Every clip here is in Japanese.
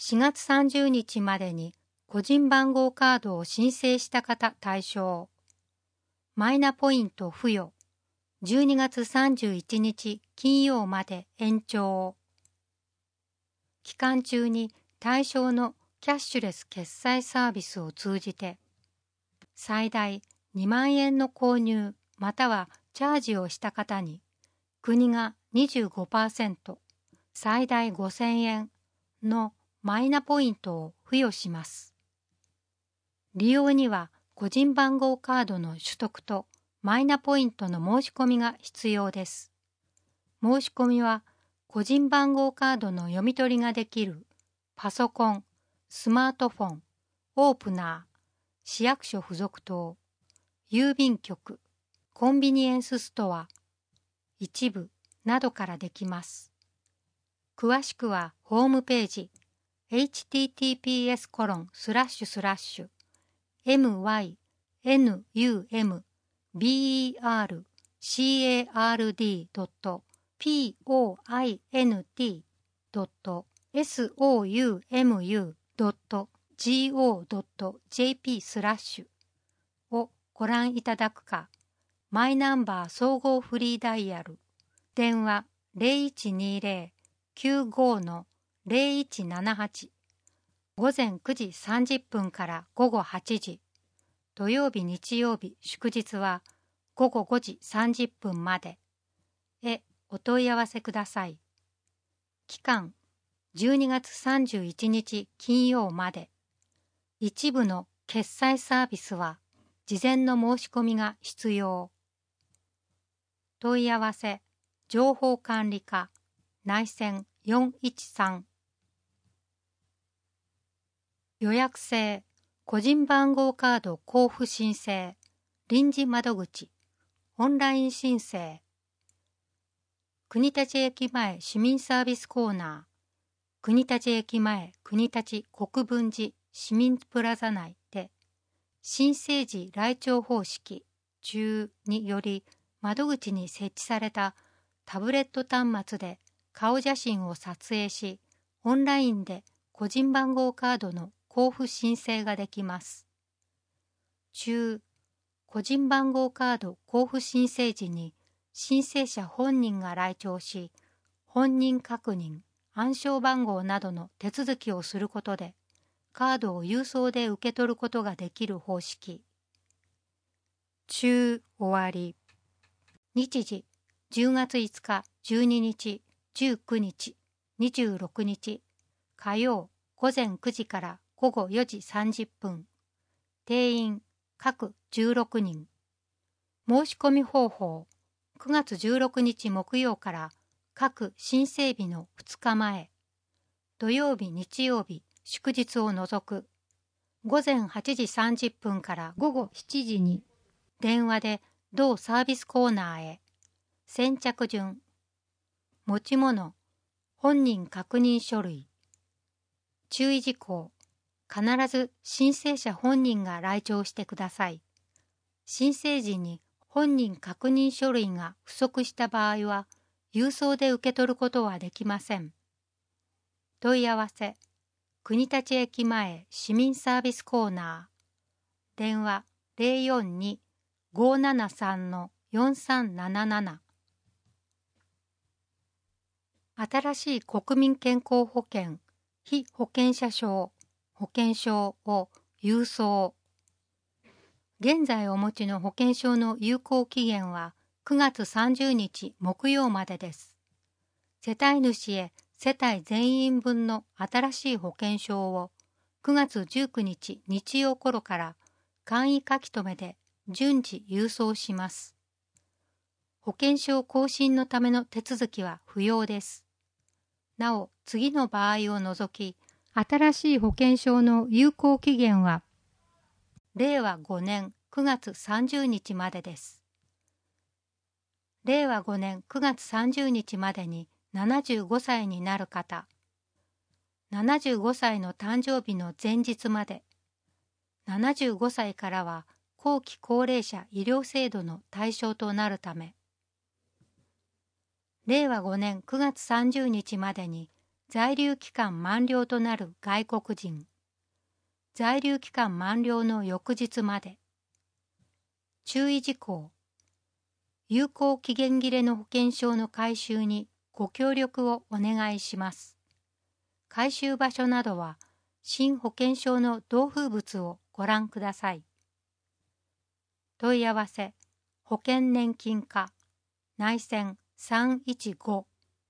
4月30日までに個人番号カードを申請した方対象。マイナポイント付与。12月31日金曜まで延長。期間中に対象のキャッシュレス決済サービスを通じて、最大2万円の購入またはチャージをした方に、国が 25%、最大5000円のマイナポイントを付与します。利用には個人番号カードの取得とマイナポイントの申し込みが必要です。申し込みは個人番号カードの読み取りができるパソコン、スマートフォン、オープナー、市役所附属棟、郵便局、コンビニエンスストア、一部などからできます。詳しくはホームページ https://mynerbercard.pointing.soum.go.jp/ をご覧いただくか、マイナンバー総合フリーダイヤル、電話0120-95-0178、午前9時30分から午後8時、土曜日日曜日祝日は午後5時30分までへお問い合わせください。期間12月31日金曜まで。一部の決済サービスは事前の申し込みが必要。問い合わせ情報管理課内線413。予約制個人番号カード交付申請臨時窓口オンライン申請国立駅前市民サービスコーナー国立駅前国立国分寺市民プラザ内で新生児来庁方式中により窓口に設置されたタブレット端末で顔写真を撮影し、オンラインで個人番号カードの交付申請ができます。中、個人番号カード交付申請時に申請者本人が来庁し、本人確認、暗証番号などの手続きをすることで、カードを郵送で受け取ることができる方式。中終わり。日時10月5日、12日、19日、26日、火曜午前9時から午後4時30分。定員各16人。申し込み方法9月16日木曜から各申請日の2日前。土曜日、日曜日、祝日を除く。午前8時30分から午後7時に電話で同サービスコーナーへ。先着順。持ち物。本人確認書類。注意事項。必ず申請者本人が来庁してください。申請時に本人確認書類が不足した場合は、郵送で受け取ることはできません。問い合わせ。国立駅前市民サービスコーナー。電話042-573-4377。新しい国民健康保険、被保険者証、保険証を郵送。現在お持ちの保険証の有効期限は9月30日木曜までです。世帯主へ世帯全員分の新しい保険証を9月19日日曜頃から簡易書留で順次郵送します。保険証更新のための手続きは不要です。なお、次の場合を除き、新しい保険証の有効期限は、令和5年9月30日までです。令和5年9月30日までに75歳になる方、75歳の誕生日の前日まで、75歳からは後期高齢者医療制度の対象となるため、令和5年9月30日までに在留期間満了となる外国人、在留期間満了の翌日まで。注意事項。有効期限切れの保険証の回収にご協力をお願いします。回収場所などは、新保険証の同封物をご覧ください。問い合わせ、保険年金課、内線315。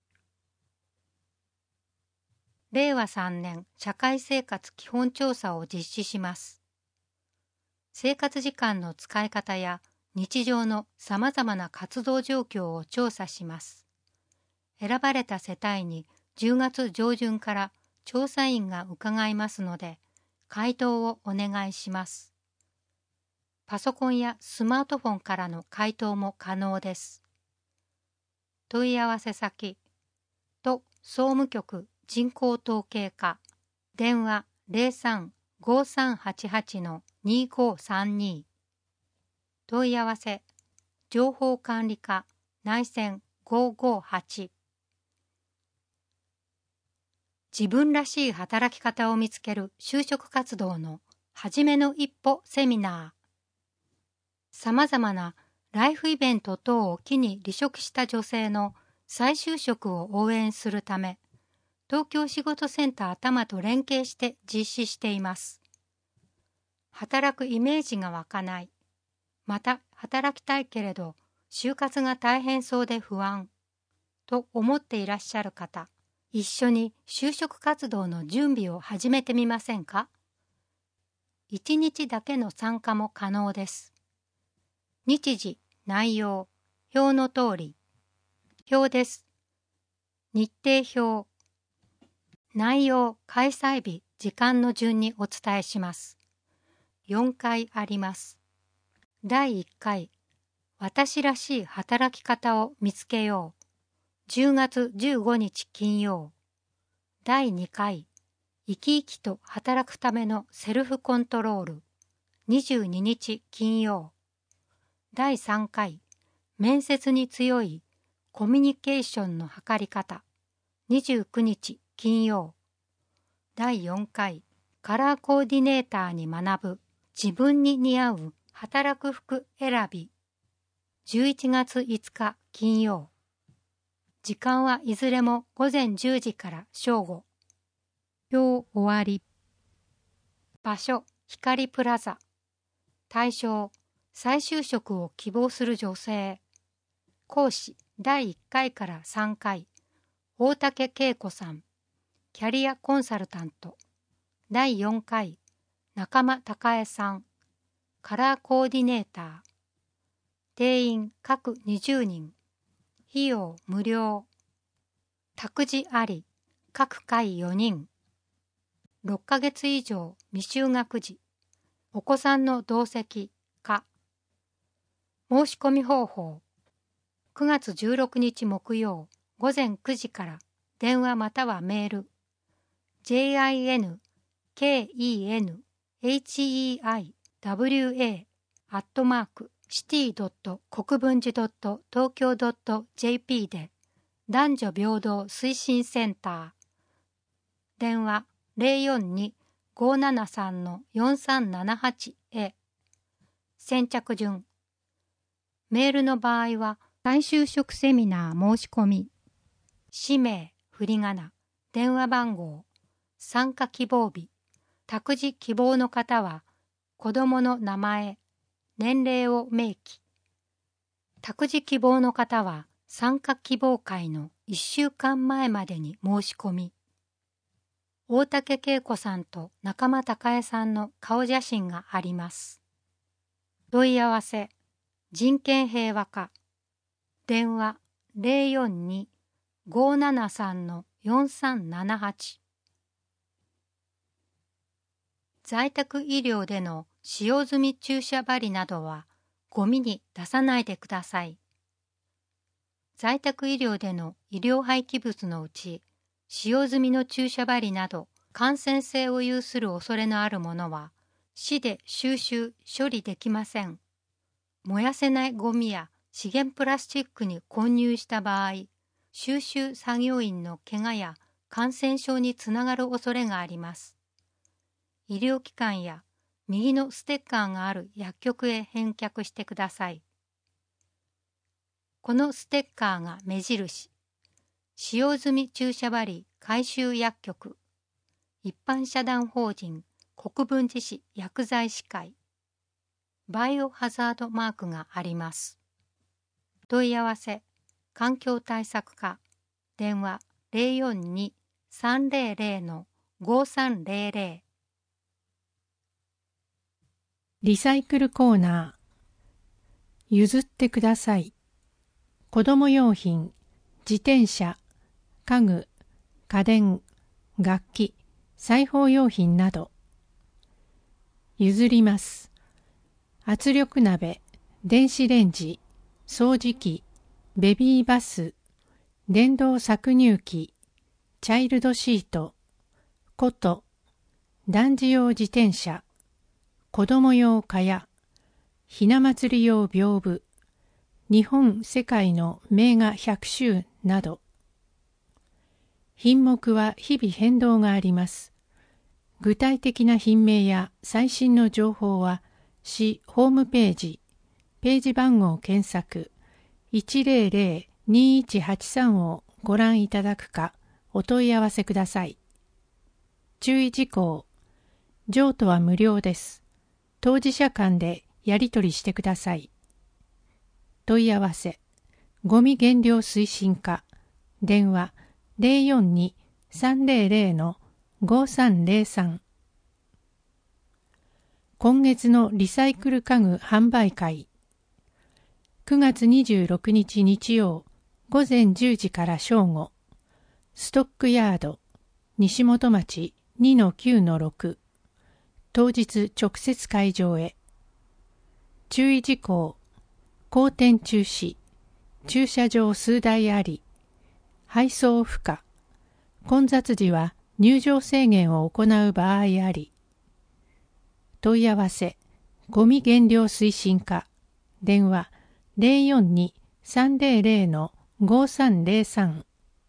令和3年社会生活基本調査を実施します。生活時間の使い方や日常のさまざまな活動状況を調査します。選ばれた世帯に10月上旬から調査員が伺いますので、回答をお願いします。パソコンやスマートフォンからの回答も可能です。問い合わせ先、都総務局人口統計課、電話03-5388-2532。問い合わせ、情報管理課、内線558。自分らしい働き方を見つける就職活動の初めの一歩セミナー。さまざまなライフイベント等を機に離職した女性の再就職を応援するため、東京仕事センター多摩と連携して実施しています。働くイメージが湧かない。また働きたいけれど就活が大変そうで不安と思っていらっしゃる方、一緒に就職活動の準備を始めてみませんか？1日だけの参加も可能です。日時、内容、表の通り。表です。日程表。内容、開催日、時間の順にお伝えします。4回あります。第1回、私らしい働き方を見つけよう。10月15日金曜。第2回、生き生きと働くためのセルフコントロール。22日金曜。第3回、面接に強いコミュニケーションの図り方。29日金曜。第4回、カラーコーディネーターに学ぶ自分に似合う働く服選び。11月5日金曜。時間はいずれも午前10時から正午。表終わり。場所、光プラザ。対象、再就職を希望する女性。講師、第1回から3回。大竹恵子さん。キャリアコンサルタント。第4回、中間孝恵さん。カラーコーディネーター。定員各20人。費用無料。託児あり。各回4人。6ヶ月以上未就学児。お子さんの同席か。申し込み方法。9月16日木曜午前9時から電話またはメール。jinkeheawa@city.国分寺.tokyo.jp で男女平等推進センター。電話042-573-4378へ。先着順。メールの場合は再就職セミナー申し込み。氏名、振り仮名、電話番号、参加希望日、託児希望の方は子供の名前、年齢を明記。託児希望の方は参加希望会の1週間前までに申し込み。大竹恵子さんと中間孝恵さんの顔写真があります。問い合わせ、人権平和課。電話042-573-4378。在宅医療での使用済み注射針などはゴミに出さないでください。在宅医療での医療廃棄物のうち、使用済みの注射針など感染性を有する恐れのあるものは、市で収集・処理できません。燃やせないゴミや資源プラスチックに混入した場合、収集作業員の怪我や感染症につながる恐れがあります。医療機関や右のステッカーがある薬局へ返却してください。このステッカーが目印、使用済み注射針回収薬局、一般社団法人国分寺市薬剤師会、バイオハザードマークがあります。問い合わせ、環境対策課、電話042-300-5300。 リサイクルコーナー。譲ってください。子供用品、自転車、家具、家電、楽器、裁縫用品など。譲ります。圧力鍋、電子レンジ、掃除機、ベビーバス、電動搾乳機、チャイルドシート、琴、男児用自転車、子供用蚊帳、ひな祭り用屏風、日本世界の名画100種など。品目は日々変動があります。具体的な品名や最新の情報は市ホームページ、ページ番号検索 100-2183 をご覧いただくかお問い合わせください。注意事項、譲渡は無料です。当事者間でやり取りしてください。問い合わせ、ゴミ減量推進課、電話042-300-5303。今月のリサイクル家具販売会。9月26日日曜午前10時から正午、ストックヤード、西本町 2-9-6、当日直接会場へ。注意事項、公店中止、駐車場数台あり、配送不可、混雑時は入場制限を行う場合あり。問い合わせ、ゴミ減量推進課、電話042-300-5303。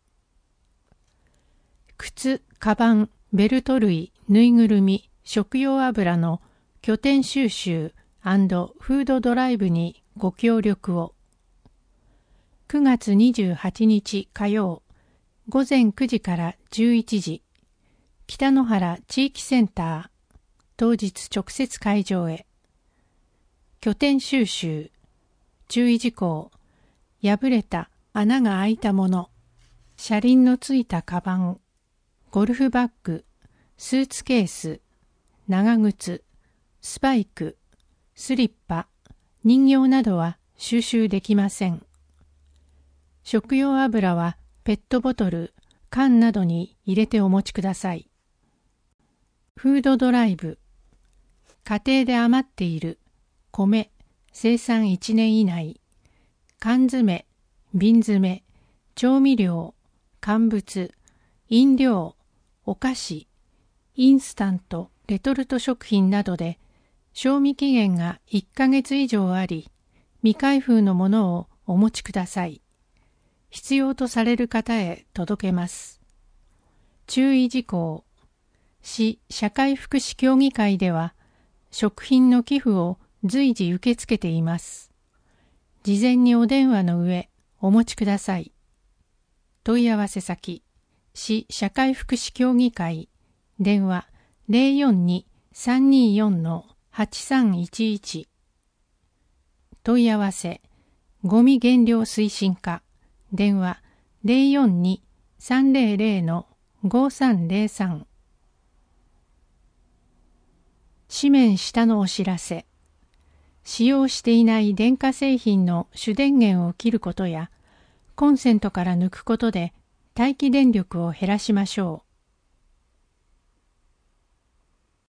靴、カバン、ベルト類、ぬいぐるみ、食用油の拠点収集&フードドライブにご協力を。9月28日火曜、午前9時から11時、北野原地域センター、当日直接会場へ。拠点収集、注意事項、破れた穴が開いたもの、車輪のついたカバン、ゴルフバッグ、スーツケース、長靴、スパイク、スリッパ、人形などは収集できません。食用油はペットボトル、缶などに入れてお持ちください。フードドライブ、家庭で余っている米、生産1年以内、缶詰、瓶詰、調味料、乾物、飲料、お菓子、インスタント、レトルト食品などで賞味期限が1ヶ月以上あり、未開封のものをお持ちください。必要とされる方へ届けます。注意事項、市社会福祉協議会では食品の寄付を随時受け付けています。事前にお電話の上お持ちください。問い合わせ先、市社会福祉協議会、電話042-324-8311。問い合わせ、ゴミ減量推進課、電話042-300-5303。紙面下のお知らせ。使用していない電化製品の主電源を切ることや、コンセントから抜くことで待機電力を減らしましょ